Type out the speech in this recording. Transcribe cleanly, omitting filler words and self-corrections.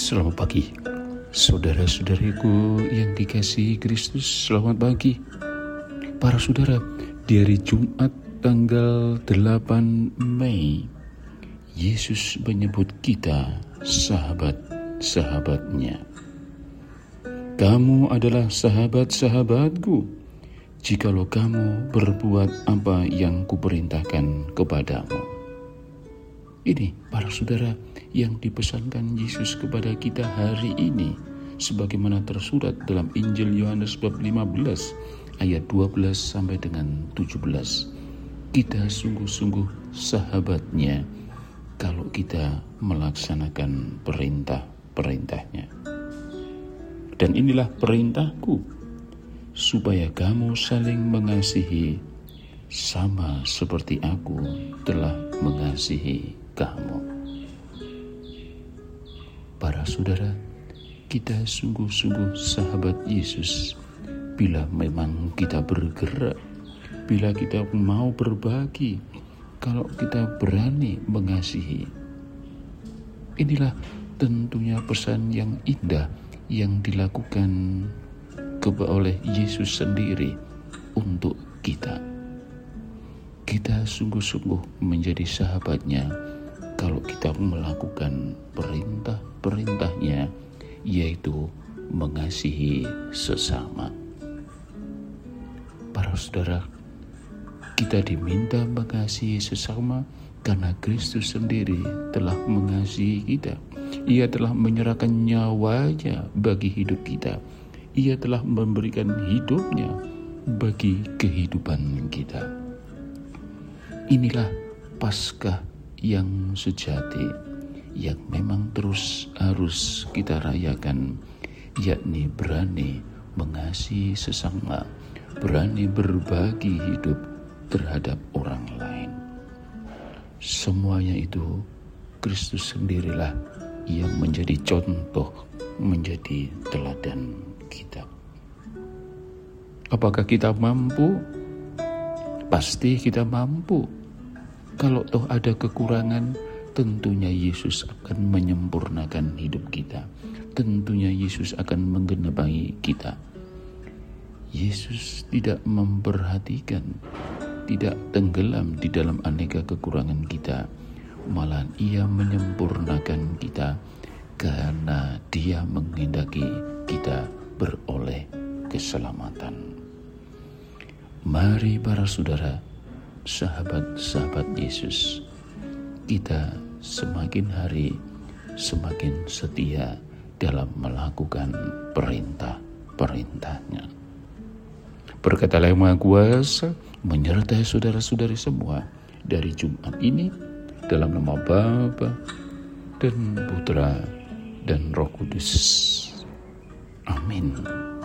Selamat pagi, saudara-saudariku yang dikasihi Kristus. Selamat pagi, para saudara. Di hari Jumat tanggal 8 Mei, Yesus menyebut kita sahabat-sahabatnya. Kamu adalah sahabat-sahabatku, jikalau kamu berbuat apa yang kuperintahkan kepadamu. Ini para saudara yang dipesankan Yesus kepada kita hari ini, sebagaimana tersurat dalam Injil Yohanes bab 15 ayat 12 sampai dengan 17. Kita sungguh-sungguh sahabatnya kalau kita melaksanakan perintah-perintahnya. Dan inilah perintahku, supaya kamu saling mengasihi sama seperti aku telah mengasihi kamu. Para saudara, kita sungguh-sungguh sahabat Yesus bila memang kita bergerak, bila kita mau berbagi, kalau kita berani mengasihi. Inilah tentunya pesan yang indah yang dilakukan oleh Yesus sendiri untuk kita. Kita sungguh-sungguh menjadi sahabatnya kalau kita melakukan perintah-perintahnya, yaitu mengasihi sesama. Para saudara, kita diminta mengasihi sesama karena Kristus sendiri telah mengasihi kita. Ia telah menyerahkan nyawanya bagi hidup kita. Ia telah memberikan hidupnya bagi kehidupan kita. Inilah Paskah yang sejati, yang memang terus harus kita rayakan, yakni berani mengasihi sesama, berani berbagi hidup terhadap orang lain. Semuanya itu Kristus sendirilah yang menjadi contoh, menjadi teladan kita. Apakah kita mampu? Pasti kita mampu. Kalau toh ada kekurangan, tentunya Yesus akan menyempurnakan hidup kita. Tentunya Yesus akan menggenapi kita. Yesus tidak memperhatikan, tidak tenggelam di dalam aneka kekurangan kita. Malah Ia menyempurnakan kita karena Dia menghendaki kita beroleh keselamatan. Mari para saudara, sahabat-sahabat Yesus, kita semakin hari semakin setia dalam melakukan perintah-perintahnya. Berkatalah Yang Maha Kuasa menyertai saudara-saudari semua dari Jumat ini, dalam nama Bapa dan Putra dan Roh Kudus. Amin.